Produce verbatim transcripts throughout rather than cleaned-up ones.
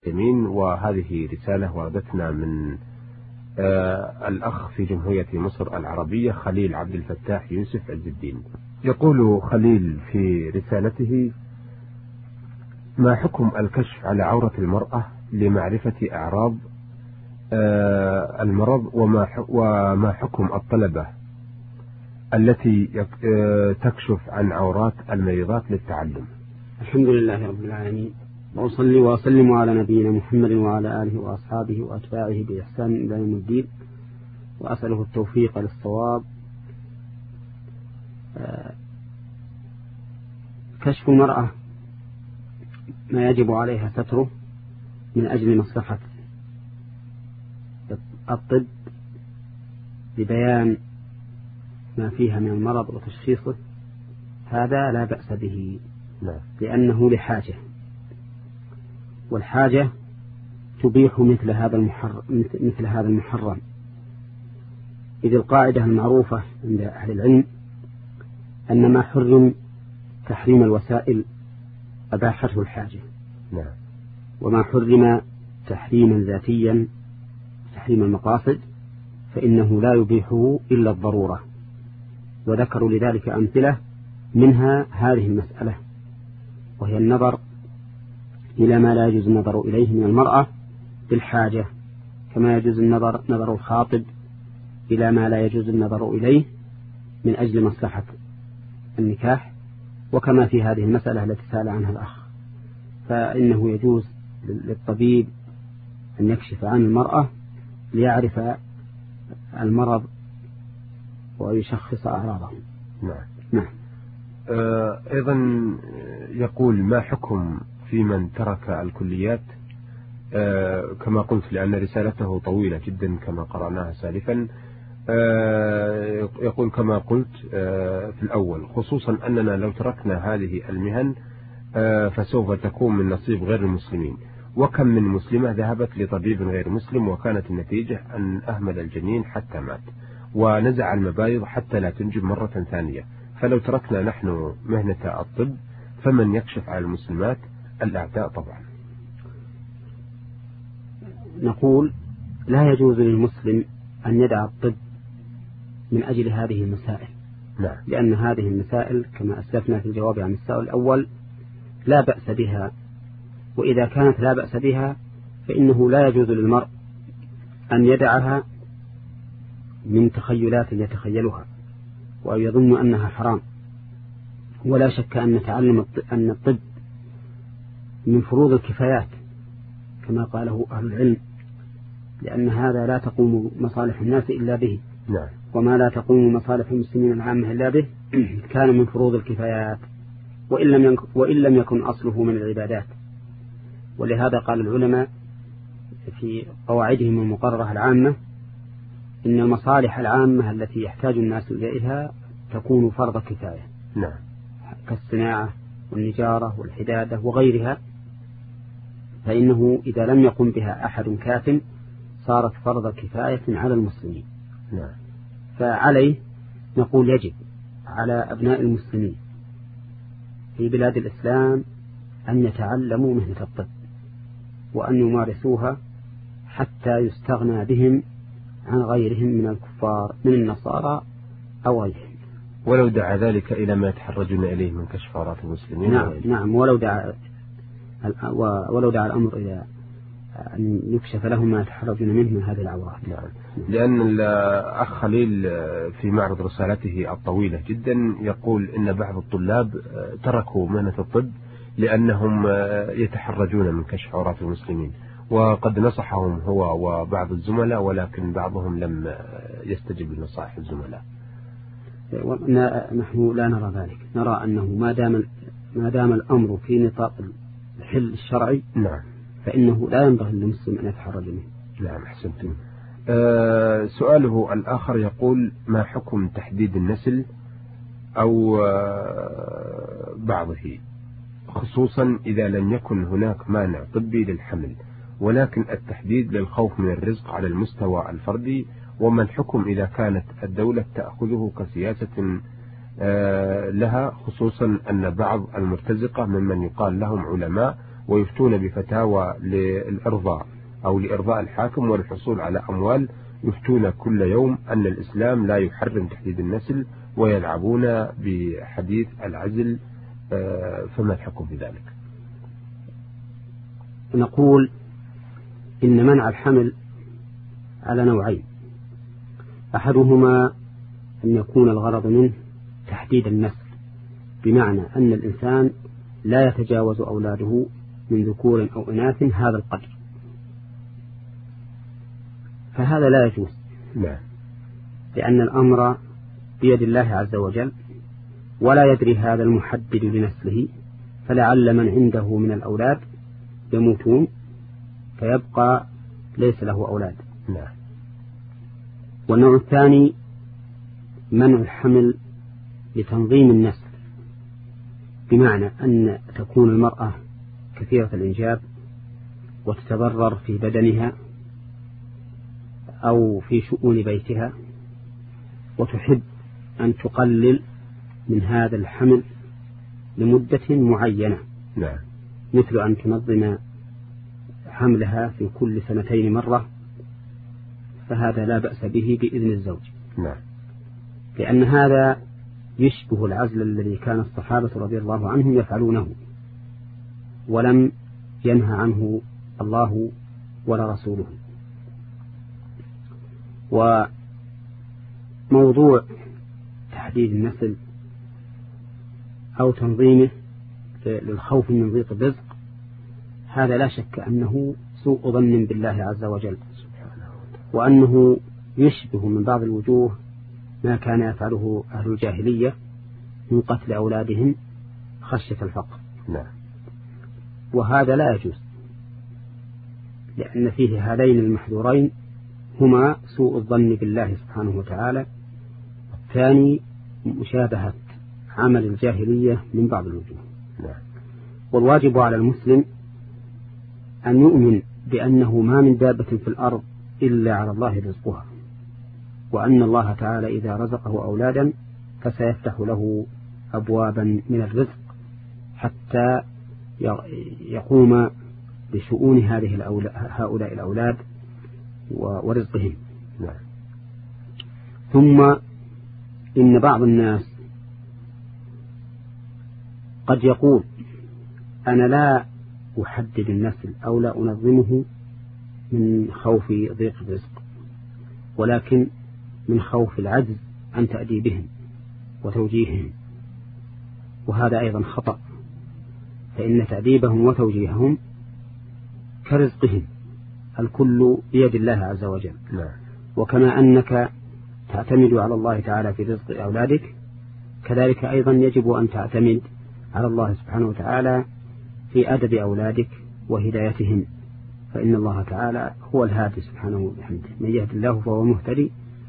المسلمين. وهذه رسالة وردتنا من آه الأخ في جمهورية مصر العربية خليل عبد الفتاح يوسف عز الدين. يقول خليل في رسالته: ما حكم الكشف على عورة المرأة لمعرفة أعراض آه المرض، وما وما حكم الطلبة التي تكشف عن عورات المريضات للتعلم؟ الحمد لله رب العالمين، وأصلي وأسلم على نبينا محمد وعلى آله وأصحابه وأتباعه بإحسان إلى يوم الدين، وأسأله التوفيق للصواب. كشف المرأة ما يجب عليها ستره من أجل مصلحة الطب لبيان ما فيها من المرض وتشخيصه، هذا لا بأس به، لا. لأنه لحاجة، والحاجة تبيح مثل هذا المحرم مثل هذا المحرم إذ القاعدة المعروفة عند أهل العلم أن ما حرم تحريم الوسائل أباحته الحاجة، لا. وما حرم تحريما ذاتيا تحريم المقاصد فإنه لا يبيحه إلا الضرورة. وذكروا لذلك أمثلة، منها هذه المسألة، وهي النظر إلى ما لا يجوز النظر إليه من المرأة بالحاجة، كما يجوز النظر نظر الخاطب إلى ما لا يجوز النظر إليه من أجل مصلحة النكاح، وكما في هذه المسألة التي سأل عنها الأخ، فإنه يجوز للطبيب أن يكشف عن المرأة ليعرف المرض ويشخص أعراضه. نعم. نعم. آه أيضا يقول: ما حكم في من ترك الكليات؟ آه كما قلت، لأن رسالته طويلة جدا كما قرأناها سالفا. آه يقول كما قلت آه في الأول، خصوصا أننا لو تركنا هذه المهن آه فسوف تكون من نصيب غير المسلمين، وكم من مسلمة ذهبت لطبيب غير مسلم وكانت النتيجة أن أهمل الجنين حتى مات، ونزع المبايض حتى لا تنجب مرة ثانية. فلو تركنا نحن مهنة الطب فمن يكشف على المسلمات؟ الأعداء طبعا. نقول: لا يجوز للمسلم أن يدع الطب من أجل هذه المسائل. نعم. لأن هذه المسائل كما أسلفنا في الجواب عن السؤال الأول لا بأس بها، وإذا كانت لا بأس بها فإنه لا يجوز للمرء أن يدعها من تخيلات يتخيلها ويظن أنها حرام. ولا شك أن تعلم أن الطب من فروض الكفايات كما قاله أهل العلم، لأن هذا لا تقوم مصالح الناس إلا به. نعم. وما لا تقوم مصالح المسلمين العامة إلا به كان من فروض الكفايات، وإن لم يكن, وإن لم يكن أصله من العبادات. ولهذا قال العلماء في قواعدهم المقررة العامة إن المصالح العامة التي يحتاج الناس إليها تكون فرض كفاية. نعم. كالصناعة والنجارة والحدادة وغيرها، فإنه إذا لم يقم بها أحد كاف صارت فرض كفاية على المسلمين. نعم. فعليه نقول يجب على أبناء المسلمين في بلاد الإسلام أن يتعلموا مهنة الطب وأن يمارسوها حتى يستغنى بهم عن غيرهم من الكفار من النصارى أو غيرهم، ولو دعا ذلك إلى ما يتحرجون إليه من كشف عورات المسلمين. نعم. نعم. ولو دعا ولو دعا الأمر إلى أن يكشف لهم ما يتحرجون منه من هذه العورات. نعم. لأن الأخ خليل في معرض رسالته الطويلة جدا يقول إن بعض الطلاب تركوا مهنة الطب لأنهم يتحرجون من كشف عورات المسلمين، وقد نصحهم هو وبعض الزملاء، ولكن بعضهم لم يستجب لنصائح الزملاء. نحن لا نرى ذلك، نرى أنه ما دام ما دام الأمر في نطاق الحل الشرعي، نعم، فإنه لا ينبغي للمسلم أن يتحرج منه. نعم، أحسنتم. أه سؤاله الآخر يقول: ما حكم تحديد النسل أو أه بعضه، خصوصا إذا لم يكن هناك مانع طبي للحمل، ولكن التحديد للخوف من الرزق على المستوى الفردي؟ وما الحكم إذا كانت الدولة تأخذه كسياسة لها، خصوصا أن بعض المرتزقة ممن يقال لهم علماء ويفتون بفتاوى للإرضاء أو لإرضاء الحاكم والحصول على أموال، يفتون كل يوم أن الإسلام لا يحرم تحديد النسل، ويلعبون بحديث العزل. فما الحكم في ذلك؟ نقول إن منع الحمل على نوعين: أحدهما أن يكون الغرض منه تحديد النسل، بمعنى أن الإنسان لا يتجاوز أولاده من ذكور أو إناث هذا القدر، فهذا لا يجوز. لا. لأن الأمر بيد الله عز وجل، ولا يدري هذا المحدد لنسله، فلعل من عنده من الأولاد يموتون فيبقى ليس له أولاد. لا. والنوع الثاني منع الحمل لتنظيم النسل، بمعنى أن تكون المرأة كثيرة الإنجاب وتتضرر في بدنها أو في شؤون بيتها، وتحب أن تقلل من هذا الحمل لمدة معينة. نعم. مثل أن تنظم حملها في كل سنتين مرة، فهذا لا بأس به بإذن الزوج. نعم. لأن هذا يشبه العزل الذي كان الصحابة رضي الله عنهم يفعلونه، ولم ينهى عنه الله ولا رسوله. وموضوع تحديد النسل أو تنظيمه للخوف من ضيق الرزق، هذا لا شك أنه سوء ظن بالله عز وجل، وأنه يشبه من بعض الوجوه ما كان يفعله أهل الجاهلية من قتل أولادهم خشية الفقر. نعم. وهذا لا يجوز، لأن فيه هذين المحذورين هما سوء الظن بالله سبحانه وتعالى، الثاني مشابهة عمل الجاهلية من بعض الوجوه. نعم. والواجب على المسلم أن يؤمن بأنه ما من دابة في الأرض إلا على الله رزقها، وأن الله تعالى إذا رزقه أولادا فسيفتح له أبوابا من الرزق حتى يقوم بشؤون هذه هؤلاء الأولاد ورزقهم. نعم. ثم إن بعض الناس قد يقول أنا لا أحدد النسل أو لا أنظمه من خوف ضيق الرزق، ولكن من خوف العجز عن تأديبهم وتوجيههم، وهذا أيضا خطأ، فإن تأديبهم وتوجيههم كرزقهم، الكل بيد الله عز وجل. لا. وكما أنك تعتمد على الله تعالى في رزق أولادك، كذلك أيضا يجب أن تعتمد على الله سبحانه وتعالى في أدب أولادك وهدايتهم، فإن الله تعالى هو الهادي سبحانه وتعالى، من يهد الله فهو مهتدي.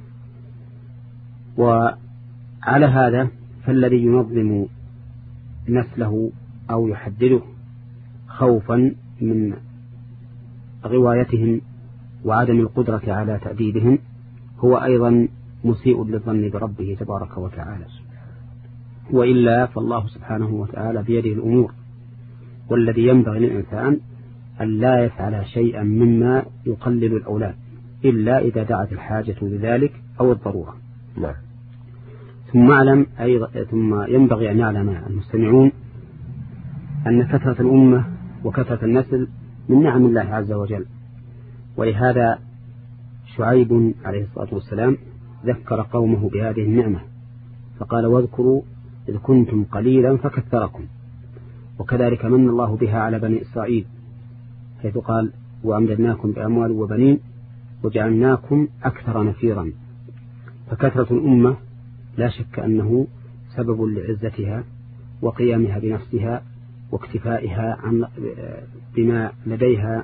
وعلى هذا فالذي ينظم نسله أو يحدده خوفا من غوايتهم وعدم القدرة على تأديبهم هو أيضا مسيء للظن بربه تبارك وتعالى، وإلا فالله سبحانه وتعالى بيده الأمور، والذي ينبغي للإنسان أن لا يفعل شيئا مما يقلل الأولاد إلا إذا دعت الحاجة لذلك أو الضرورة. لا. ثم أعلم أيضا ثم ينبغي أن يعلم المستمعون أن كثرة الأمة وكثرة النسل من نعم الله عز وجل، ولهذا شعيب عليه الصلاة والسلام ذكر قومه بهذه النعمة فقال واذكروا إذ كنتم قليلا فكثركم. وكذلك من الله بها على بني إسرائيل حيث قال وأمددناكم بأموال وبنين وجعلناكم أكثر نفيرا. فكثرة الأمة لا شك أنه سبب لعزتها وقيامها بنفسها واكتفائها عن بما لديها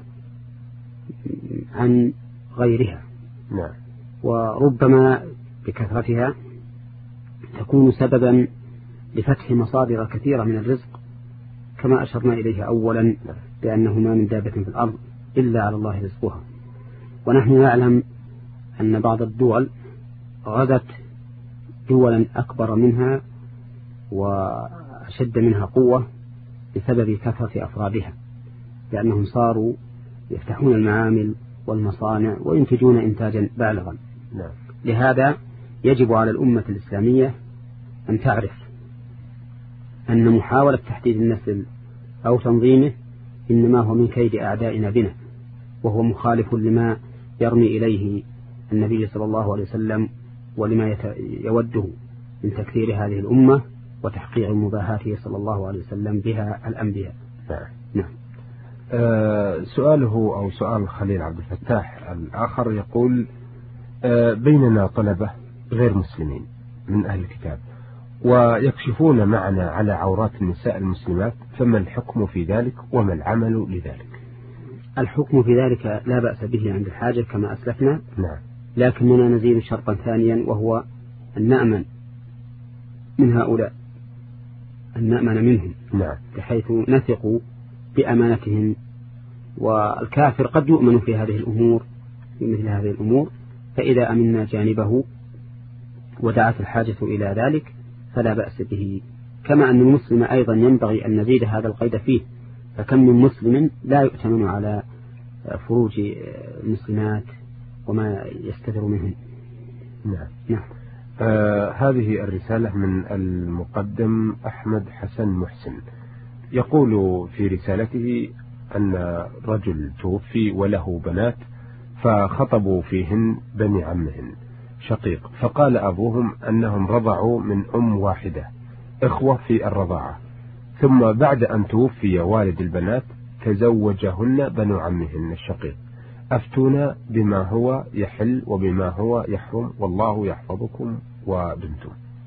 عن غيرها. نعم. وربما بكثرتها تكون سببا لفتح مصادر كثيرة من الرزق، كما أشرنا إليه أولا بأنه ما من دابة في الأرض إلا على الله رزقها. ونحن نعلم أن بعض الدول غزت دولا أكبر منها وأشد منها قوة بسبب كثرة أفرادها، لأنهم صاروا يفتحون المعامل والمصانع وينتجون إنتاجا بالغا. نعم. لهذا يجب على الأمة الإسلامية أن تعرف أن محاولة تحديد النسل أو تنظيمه إنما هو من كيد أعدائنا بنا، وهو مخالف لما يرمي إليه النبي صلى الله عليه وسلم ولما يوده من تكثير هذه الأمة وتحقيق مباهاته صلى الله عليه وسلم بها الأنبياء. نعم. نعم. آه سؤاله أو سؤال خليل عبد الفتاح الآخر يقول: آه بيننا طلبة غير مسلمين من أهل الكتاب ويكشفون معنا على عورات النساء المسلمات، فما الحكم في ذلك وما العمل لذلك؟ الحكم في ذلك لا بأس به عند الحاجة كما أسلفنا. نعم. لكننا نزيد شرطا ثانيا، وهو أن نأمن من هؤلاء، أن نأمن منهم. نعم. بحيث نثق بأمانتهم، والكافر قد يؤمن في هذه الأمور في مثل هذه الأمور، فإذا أمنا جانبه ودعت الحاجة إلى ذلك فلا بأس به. كما أن المسلم أيضا ينبغي أن نزيد هذا القيد فيه، فكم من مسلم لا يؤتمن على فروج المسلمات وما يستتر منهم. نعم. نعم. آه هذه الرسالة من المقدم أحمد حسن محسن، يقول في رسالته أن رجل توفي وله بنات فخطبوا فيهن بني عمهن شقيق، فقال أبوهم أنهم رضعوا من أم واحدة إخوة في الرضاعة، ثم بعد أن توفي والد البنات تزوجهن بنو عمهن الشقيق، أفتونا بما هو يحل وبما هو يحرم، والله يحفظكم وبنتم.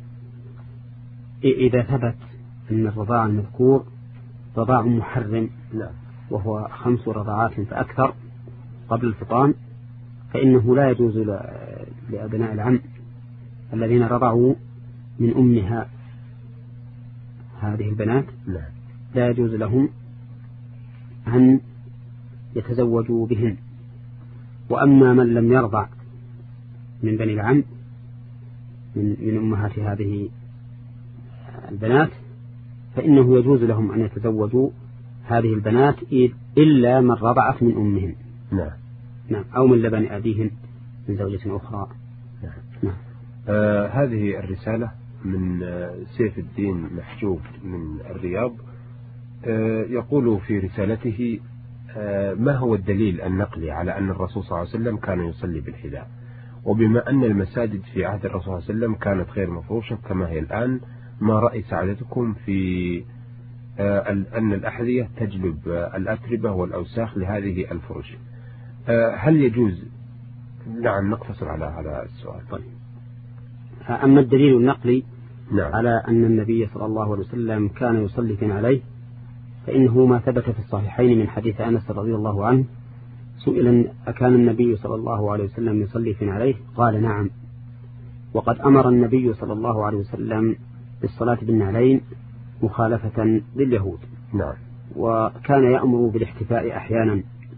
إذا ثبت أن الرضاع المذكور رضاع محرم، لا وهو خمس رضاعات فأكثر قبل الفطام، فإنه لا يجوز لأبناء العم الذين رضعوا من أمها هذه البنات لا, لا يجوز لهم أن يتزوجوا بهن. وأما من لم يرضع من بني العم من, من أمهات هذه البنات فإنه يجوز لهم أن يتزوجوا هذه البنات إلا من رضعت من أمهن. نعم. نعم. أو من لبن أبيهن من زوجة أخرى. نعم. نعم. آه هذه الرسالة من آه سيف الدين محجوب من الرياض، آه يقول في رسالته: آه ما هو الدليل النقلي على أن الرسول صلى الله عليه وسلم كان يصلي بالحذاء؟ وبما أن المساجد في عهد الرسول صلى الله عليه وسلم كانت غير مفروشة كما هي الآن، ما رأي سعادتكم في آه أن الأحذية تجلب آه الأتربة والأوساخ لهذه الفرش؟ آه هل يجوز؟ نعم، نقتصر على هذا السؤال. طيب. أما الدليل النقلي نعم. على أن النبي صلى الله عليه وسلم كان يصلي في عليه، فإنه ما ثبت في الصحيحين من حديث أنس رضي الله عنه، سئل أكان النبي صلى الله عليه وسلم يصلي في عليه؟ قال نعم. وقد أمر النبي صلى الله عليه وسلم بالصلاة بالنعلين مخالفة لليهود. نعم. وكان يأمر بالاحتفاء أحيانا.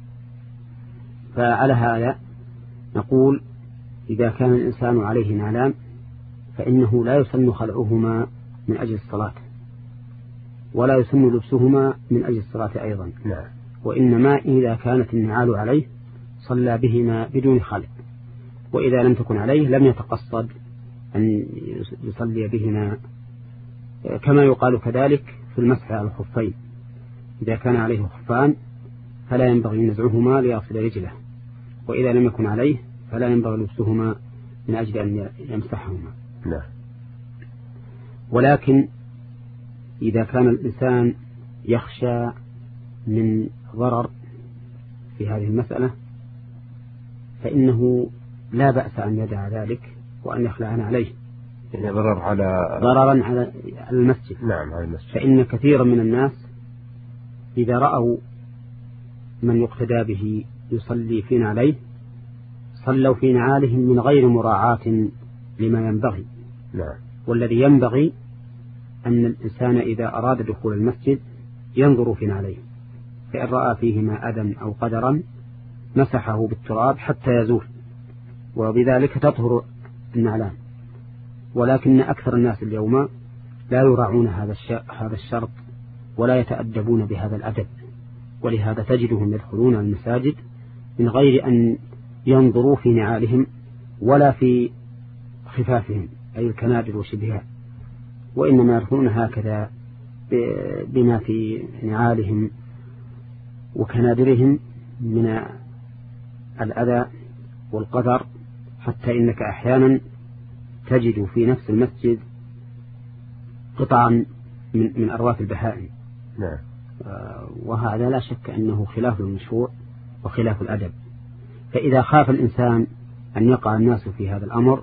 فعلى هذا نقول إذا كان الإنسان عليه نعلان فإنه لا يسن خلعهما من أجل الصلاة، ولا يسن لبسهما من أجل الصلاة أيضا. نعم. وإنما إذا كانت النعال عليه صلى بهما بدون خلع، وإذا لم تكن عليه لم يتقصد أن يصلي بهما. كما يقال كذلك في المسح على الخفين، إذا كان عليه خفان فلا ينبغي نزعهما ليصل رجله، وإذا لم يكن عليه فلا ينبغي لبسهما من أجل أن يمسحهما. نعم. ولكن إذا كان الإنسان يخشى من ضرر في هذه المسألة فإنه لا بأس أن يدع ذلك وأن يخلعنا عليه، يعني ضرر على ضررا على المسجد. نعم، على المسجد. فإن كثيرا من الناس إذا رأوا من يقتدى به يصلي في نعليه صلوا في نعالهم من غير مراعاة لما ينبغي. نعم. والذي ينبغي أن الإنسان إذا أراد دخول المسجد ينظر في نعليه، فإن رأى فيهما أذى أو قدرا مسحه بالتراب حتى يزول، وبذلك تطهر النعلان. ولكن أكثر الناس اليوم لا يراعون هذا هذا الشرط ولا يتأدبون بهذا الأدب، ولهذا تجدهم يدخلون المساجد من غير أن ينظروا في نعالهم ولا في خفافهم أي الكنادر وشبهها، وإنما يدخلون هكذا بما في نعالهم وكنادرهم من الأذى والقدر، حتى إنك أحيانا تجد في نفس المسجد قطعا من, من أرواث البهائم. نعم. وهذا لا شك أنه خلاف المشروع وخلاف الأدب. فإذا خاف الإنسان أن يقع الناس في هذا الأمر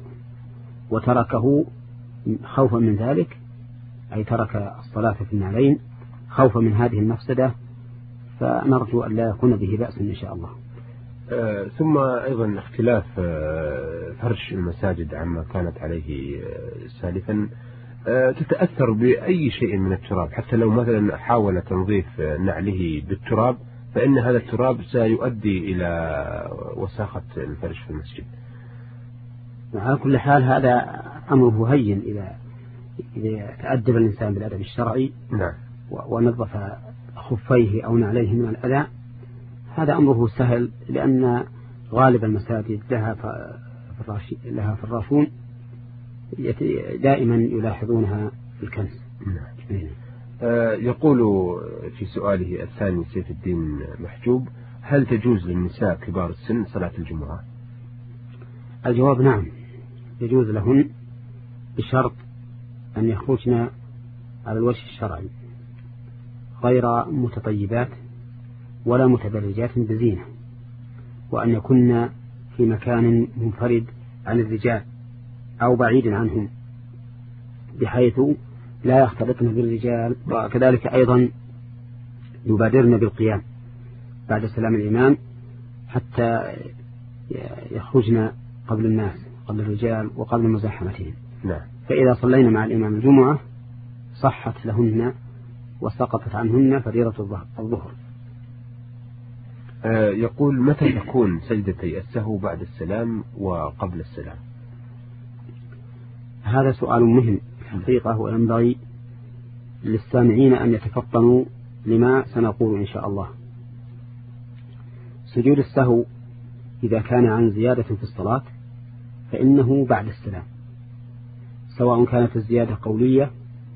وتركه خوفا من ذلك، أي ترك الصلاة في النعلين خوفا من هذه المفسدة، فنرجو أن لا يكون به بأس إن شاء الله. آه ثم أيضا اختلاف آه فرش المساجد عما كانت عليه آه سالفا، آه تتأثر بأي شيء من التراب، حتى لو مثلا حاول تنظيف نعله بالتراب فإن هذا التراب سيؤدي إلى وساخة الفرش في المسجد. على كل حال هذا أمره هين إذا إذا تأدب الإنسان بالأدب الشرعي. نعم. ونظف خفيه أو نعليه من الأذى، هذا أمره سهل، لأن غالب المساجد لها لها فراشون دائما يلاحظونها في الكنس. نعم. آه يقول في سؤاله الثاني سيف الدين محجوب: هل تجوز للنساء كبار السن صلاة الجمعة؟ الجواب نعم، يجوز لهن بشرط أن يخرجن على الوجه الشرعي غير متطيبات ولا متبرجات بزينة، وأن يكن في مكان منفرد عن الرجال أو بعيد عنهم بحيث لا يختلطن بالرجال، وكذلك أيضا يبادرن بالقيام بعد سلام الإمام حتى يخرجن قبل الناس قبل الرجال وقبل مزاحمتهم. نعم. فإذا صلينا مع الإمام الجمعة صحت لهن وسقطت عنهن فريضة الظهر. آه يقول: متى تكون سجدتي السهو بعد السلام وقبل السلام؟ هذا سؤال مهم حقيقة، وينبغي للسامعين أن يتفطنوا لما سنقول إن شاء الله. سجود السهو إذا كان عن زيادة في الصلاة فإنه بعد السلام، سواء كانت الزيادة قولية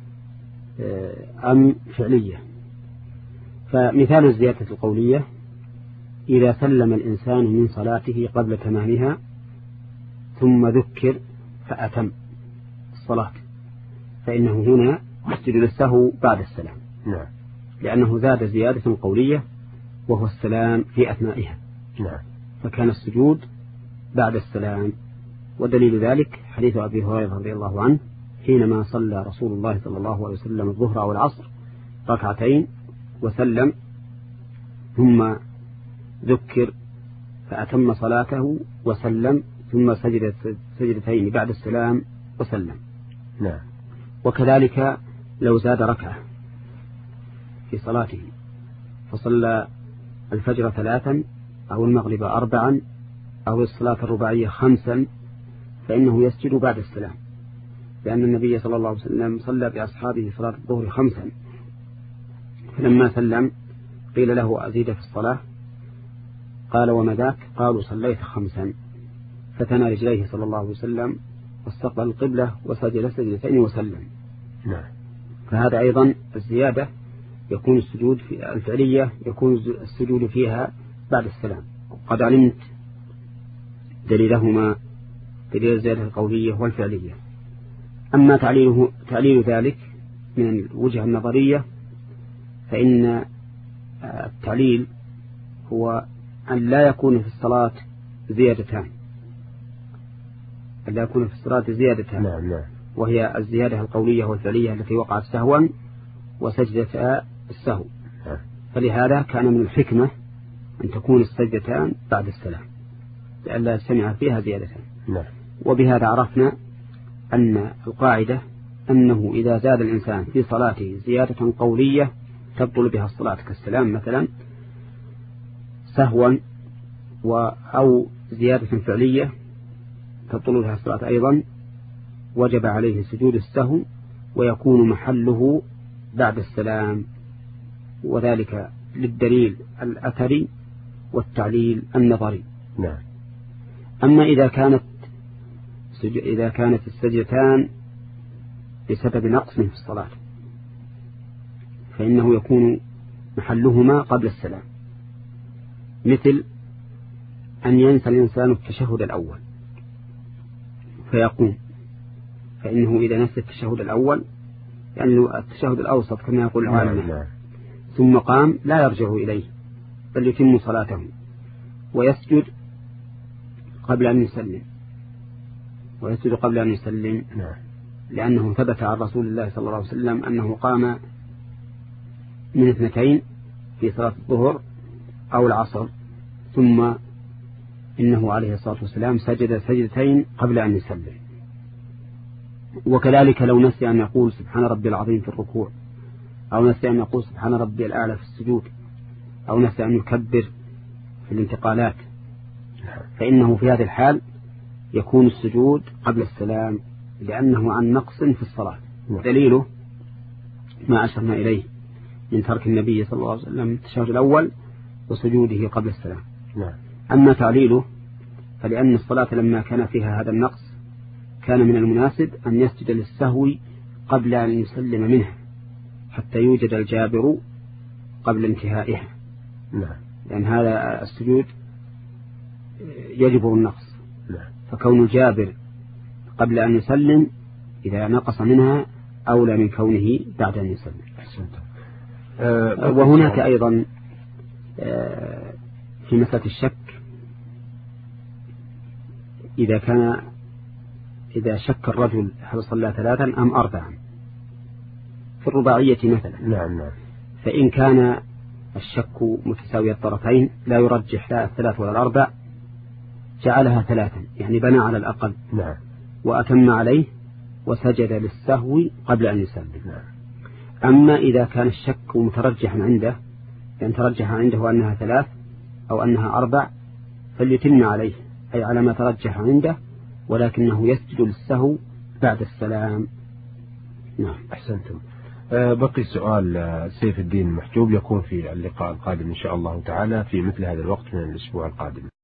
أم فعلية. فمثال الزيادة القولية: إذا سلم الإنسان من صلاته قبل تمامها ثم ذكر فأتم الصلاة، فإنه هنا يسجد للسهو بعد السلام. نعم. لأنه زاد زيادة قولية وهو السلام في أثنائها. نعم. فكان السجود بعد السلام. ودليل ذلك حديث أبي هريرة رضي الله عنه حينما صلى رسول الله صلى الله عليه وسلم الظهر أو العصر ركعتين وسلم ثم ذكر فأتم صلاته وسلم ثم سجد سجدتين بعد السلام وسلم. نعم. وكذلك لو زاد ركعة في صلاته فصلى الفجر ثلاثا أو المغرب أربعا أو الصلاة الرباعية خمسا فإنه يسجد بعد السلام، لأن النبي صلى الله عليه وسلم صلى بأصحابه صلاة الظهر خمسا، فلما سلم قيل له: أزيد في الصلاة؟ قال: وما ذاك؟ قالوا: صليت خمسا. فتنى رجليه صلى الله عليه وسلم واستقبل القبلة وسجد سجدتين وسلم. نعم. فهذا أيضا الزيادة يكون السجود في الفعلية يكون السجود فيها بعد السلام. قد علمت دليلهما، دليل الزيادة القولية والفعلية. أما تعليله تعليل ذلك من الوجهة النظرية فإن التعليل هو أن لا يكون في الصلاة زيادتان أن لا يكون في الصلاة زيادتان. نعم. نعم. وهي الزيادة القولية والفعلية التي وقعت سهوا وسجدة السهو. نعم. فلهذا كان من الحكمة أن تكون السجدتان بعد السلام لئلا يجتمع فيها زيادتان. نعم. وبهذا عرفنا أن القاعدة أنه إذا زاد الإنسان في صلاته زيادة قولية تبطل بها الصلاة كالسلام مثلا سهوا، أو زيادة فعلية تبطل بها الصلاة أيضا، وجب عليه سجود السهو ويكون محله بعد السلام، وذلك للدليل الأثري والتعليل النظري. نعم. أما إذا كانت إذا كانت السجدتان بسبب نقص في الصلاة فإنه يكون محلهما قبل السلام، مثل أن ينسى الإنسان التشهد الأول فيقوم، فإنه إذا نسى التشهد الأول يعني التشهد الأوسط كما يقول العالم ثم قام لا يرجع إليه بل يتم صلاته ويسجد قبل أن يسلم ويسجد قبل أن يسلم لأنه ثبت عن رسول الله صلى الله عليه وسلم أنه قام من اثنتين في صلاة الظهر أو العصر ثم إنه عليه الصلاة والسلام سجد سجدتين قبل أن يسلم. وكذلك لو نسي أن يقول سبحان ربي العظيم في الركوع، أو نسي أن يقول سبحان ربي الأعلى في السجود، أو نسي أن يكبر في الانتقالات، فإنه في هذه الحال يكون السجود قبل السلام لأنه عن نقص في الصلاة. دليله ما أشرنا إليه من ترك النبي صلى الله عليه وسلم التشهد الأول وسجوده قبل السلام. أما تعليله فلأن الصلاة لما كان فيها هذا النقص كان من المناسب أن يسجد للسهو قبل أن يسلم منه حتى يوجد الجابر قبل انتهائها، لأن هذا السجود يجبر النقص، فكون الجابر قبل أن يسلم إذا نقص منها أولى من كونه بعد أن يسلم. أه وهناك أيضا أه في مسألة الشك إذا كان إذا شك الرجل هل صلى ثلاثا أم أربعا في الرباعية مثلا، نعم نعم، فإن كان الشك متساوي الطرفين لا يرجح لا الثلاث ولا الأربع جعلها ثلاثا يعني بنى على الأقل، نعم، وأتم عليه وسجد للسهو قبل أن يسلم. نعم. أما إذا كان الشك مترجحا عنده يعني ترجح عنده أنها ثلاث أو أنها أربع فليتم عليه أي على ما ترجح عنده، ولكنه يسجد للسهو بعد السلام. نعم. أحسنتم. أه بقي سؤال سيف الدين المحجوب يكون في اللقاء القادم إن شاء الله تعالى في مثل هذا الوقت من الأسبوع القادم.